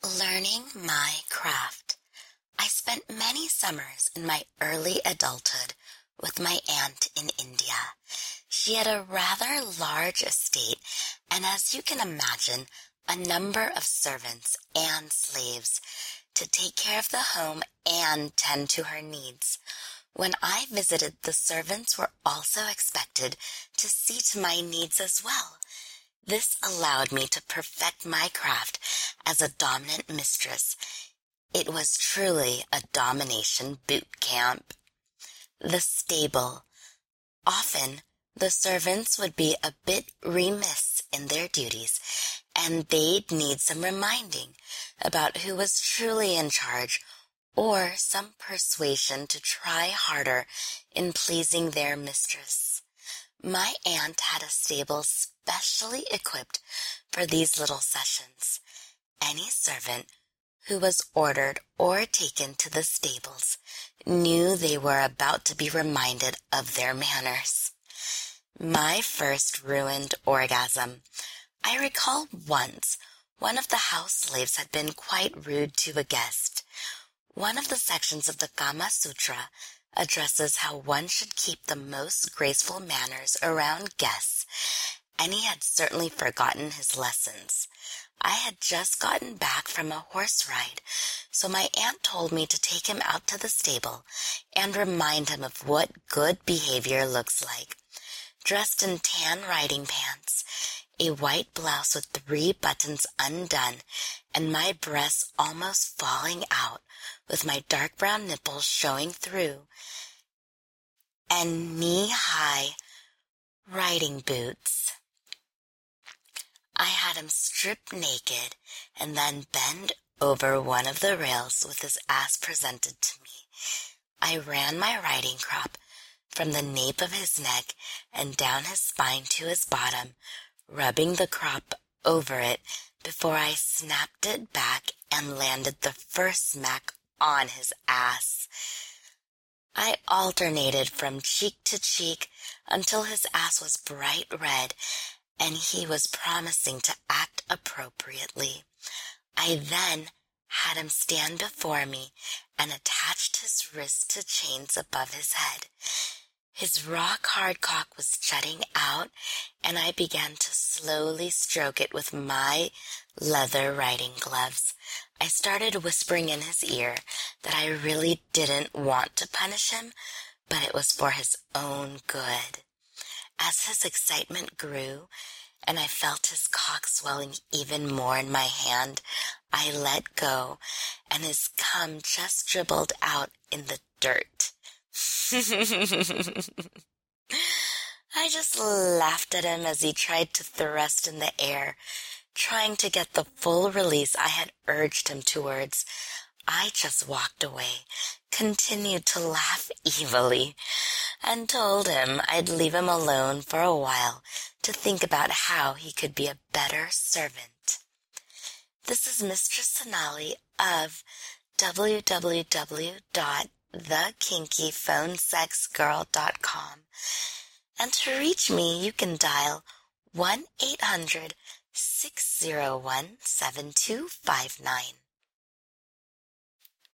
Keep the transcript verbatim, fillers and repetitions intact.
Learning my craft. I spent many summers in my early adulthood with my aunt in India. She had a rather large estate, and as you can imagine, a number of servants and slaves to take care of the home and tend to her needs. When I visited, the servants were also expected to see to my needs as well. This allowed me to perfect my craft as a dominant mistress. It was truly a domination boot camp. The stable. Often, the servants would be a bit remiss in their duties, and they'd need some reminding about who was truly in charge, or some persuasion to try harder in pleasing their mistress. My aunt had a stable specially equipped for these little sessions. Any servant who was ordered or taken to the stables knew they were about to be reminded of their manners. My first ruined orgasm. I recall once one of the house slaves had been quite rude to a guest. One of the sections of the Kama Sutra addresses how one should keep the most graceful manners around guests, and he had certainly forgotten his lessons. I had just gotten back from a horse ride, so my aunt told me to take him out to the stable and remind him of what good behavior looks like. Dressed in tan riding pants, a white blouse with three buttons undone, and my breasts almost falling out, with my dark brown nipples showing through, and knee-high riding boots. I had him strip naked and then bend over one of the rails with his ass presented to me. I ran my riding crop from the nape of his neck and down his spine to his bottom, rubbing the crop over it before I snapped it back and landed the first smack on his ass. I alternated from cheek to cheek until his ass was bright red and he was promising to act appropriately. I then had him stand before me and attached his wrists to chains above his head. His rock-hard cock was jutting out, and I began to slowly stroke it with my leather riding gloves. I started whispering in his ear that I really didn't want to punish him, but it was for his own good. As his excitement grew, and I felt his cock swelling even more in my hand, I let go, and his cum just dribbled out in the dirt. I just laughed at him as he tried to thrust in the air, trying to get the full release I had urged him towards. I just walked away, continued to laugh evilly, and told him I'd leave him alone for a while to think about how he could be a better servant. This is Mistress Sonali of w w w dot the kinky phone sex girl dot com, and to reach me you can dial one eight hundred six zero one seven two five nine.